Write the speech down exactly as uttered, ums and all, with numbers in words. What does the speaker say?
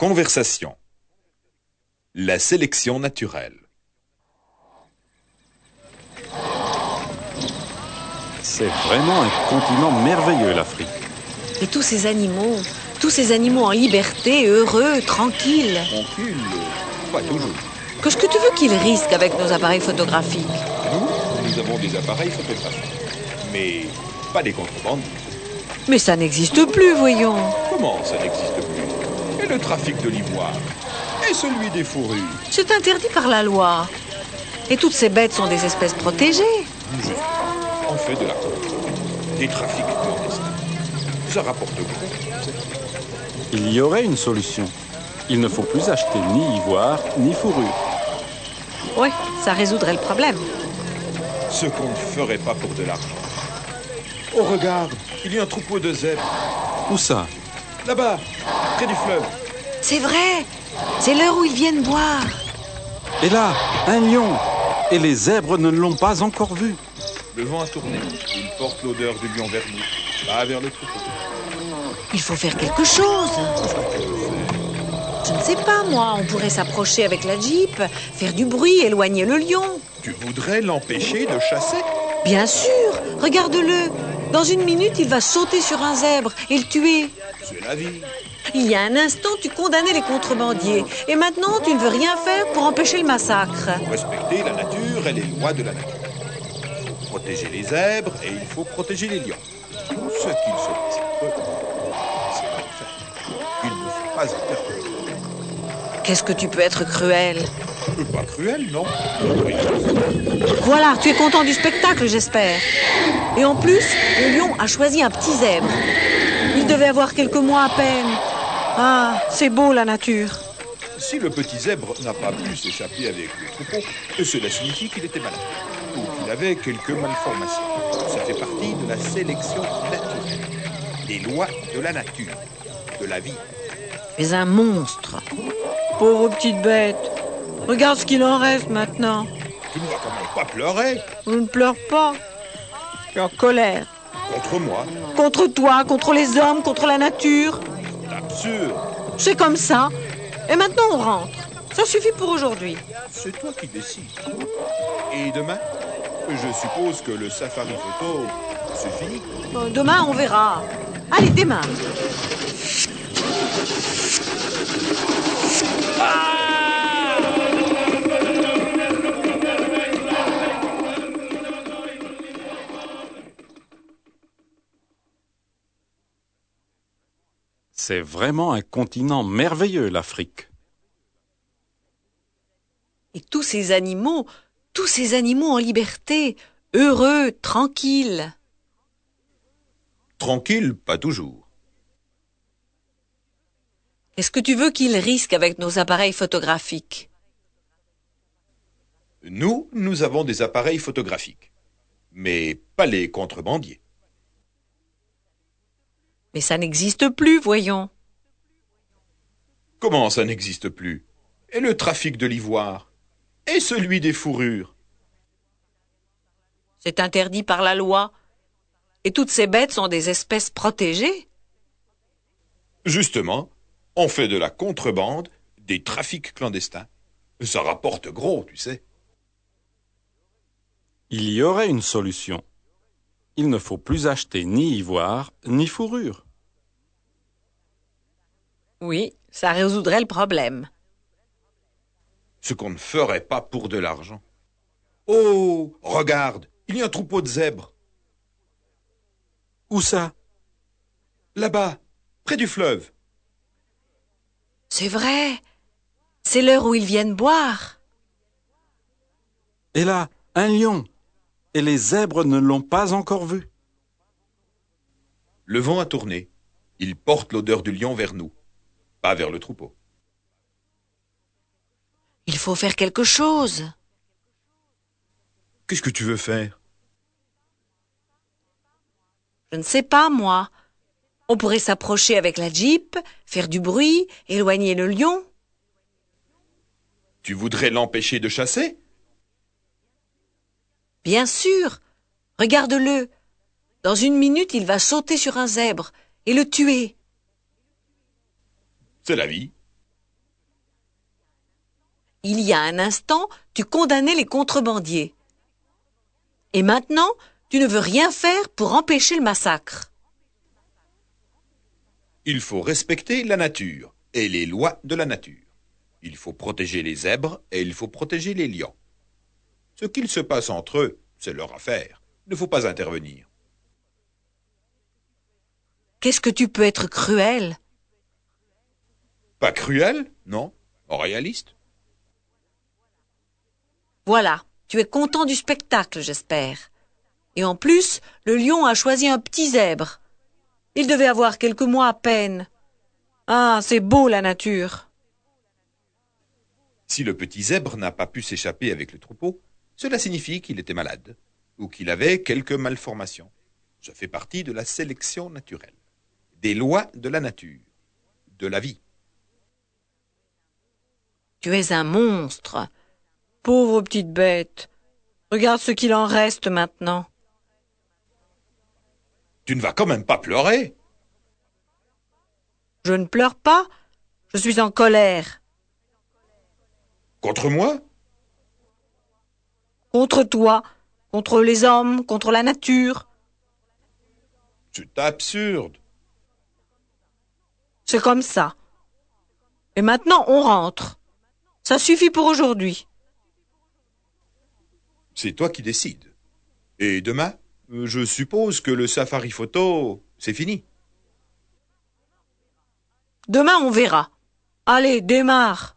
Conversation. La sélection naturelle. C'est vraiment un continent merveilleux, l'Afrique. Et tous ces animaux, tous ces animaux en liberté, heureux, tranquilles. Tranquille, pas toujours. Qu'est-ce que tu veux qu'ils risquent avec nos appareils photographiques? Nous, nous avons des appareils photographiques, mais pas des contrebandes. Mais ça n'existe plus, voyons. Comment ça n'existe plus? Et le trafic de l'ivoire? Et celui des fourrures? C'est interdit par la loi. Et toutes ces bêtes sont des espèces protégées. Justement, on fait de la contre, des trafics clandestins. Ça rapporte beaucoup. Il y aurait une solution. Il ne faut plus acheter ni ivoire, ni fourrure. Oui, ça résoudrait le problème. Ce qu'on ne ferait pas pour de l'argent. Oh, regarde, il y a un troupeau de zèbres. Où ça? Là-bas, près du fleuve. C'est vrai. C'est l'heure où ils viennent boire. Et là, un lion. Et les zèbres ne l'ont pas encore vu. Le vent a tourné. Il porte l'odeur du lion vers nous, pas vers le troupeau. Il faut faire quelque chose. Je ne sais pas, moi. On pourrait s'approcher avec la Jeep, faire du bruit, éloigner le lion. Tu voudrais l'empêcher de chasser? Bien sûr. Regarde-le. Dans une minute, il va sauter sur un zèbre et le tuer. C'est la vie. Il y a un instant, tu condamnais les contrebandiers. Et maintenant, tu ne veux rien faire pour empêcher le massacre. Il faut respecter la nature et les lois de la nature. Il faut protéger les zèbres et il faut protéger les lions. Ce qu'il se passe entre eux, c'est l'enfer. Il ne faut pas intervenir. Qu'est-ce que tu peux être cruel? Pas cruel, non? Oui. Voilà, tu es content du spectacle, j'espère. Et en plus, le lion a choisi un petit zèbre. Il devait avoir quelques mois à peine. Ah, c'est beau la nature. Si le petit zèbre n'a pas pu s'échapper avec le troupeau, cela signifie qu'il était malade ou qu'il avait quelques malformations. Ça fait partie de la sélection naturelle, des lois de la nature, de la vie. Tu es un monstre. Pauvre petite bête. Regarde ce qu'il en reste maintenant. Tu ne vas quand même pas pleurer. Je ne pleure pas. Je suis en colère. Contre moi? Contre toi, contre les hommes, contre la nature. C'est absurde. C'est comme ça. Et maintenant, on rentre. Ça suffit pour aujourd'hui. C'est toi qui décides. Et demain? Je suppose que le safari photo, c'est fini. Bon, demain, on verra. Allez, démarre. C'est vraiment un continent merveilleux, l'Afrique. Et tous ces animaux, tous ces animaux en liberté, heureux, tranquilles. Tranquille, pas toujours. Est-ce que tu veux qu'ils risquent avec nos appareils photographiques? Nous, nous avons des appareils photographiques, mais pas les contrebandiers. Mais ça n'existe plus, voyons. Comment ça n'existe plus? Et le trafic de l'ivoire? Et celui des fourrures? C'est interdit par la loi. Et toutes ces bêtes sont des espèces protégées. Justement, on fait de la contrebande, des trafics clandestins. Ça rapporte gros, tu sais. Il y aurait une solution. Il ne faut plus acheter ni ivoire, ni fourrure. Oui, ça résoudrait le problème. Ce qu'on ne ferait pas pour de l'argent. Oh, regarde, il y a un troupeau de zèbres. Où ça? Là-bas, près du fleuve. C'est vrai. C'est l'heure où ils viennent boire. Et là, un lion. Et les zèbres ne l'ont pas encore vu. Le vent a tourné. Il porte l'odeur du lion vers nous, pas vers le troupeau. Il faut faire quelque chose. Qu'est-ce que tu veux faire? Je ne sais pas, moi. On pourrait s'approcher avec la Jeep, faire du bruit, éloigner le lion. Tu voudrais l'empêcher de chasser? Bien sûr. Regarde-le. Dans une minute, il va sauter sur un zèbre et le tuer. C'est la vie. Il y a un instant, tu condamnais les contrebandiers. Et maintenant, tu ne veux rien faire pour empêcher le massacre. Il faut respecter la nature et les lois de la nature. Il faut protéger les zèbres et il faut protéger les lions. Ce qu'il se passe entre eux, c'est leur affaire. Il ne faut pas intervenir. Qu'est-ce que tu peux être cruel? Pas cruel, non, réaliste. Voilà, tu es content du spectacle, j'espère. Et en plus, le lion a choisi un petit zèbre. Il devait avoir quelques mois à peine. Ah, c'est beau la nature. Si le petit zèbre n'a pas pu s'échapper avec le troupeau, cela signifie qu'il était malade ou qu'il avait quelques malformations. Ça fait partie de la sélection naturelle, des lois de la nature, de la vie. Tu es un monstre. Pauvre petite bête. Regarde ce qu'il en reste maintenant. Tu ne vas quand même pas pleurer. Je ne pleure pas. Je suis en colère. Contre moi? Contre toi, contre les hommes, contre la nature. C'est absurde. C'est comme ça. Et maintenant, on rentre. Ça suffit pour aujourd'hui. C'est toi qui décides. Et demain, je suppose que le safari photo, c'est fini. Demain, on verra. Allez, démarre.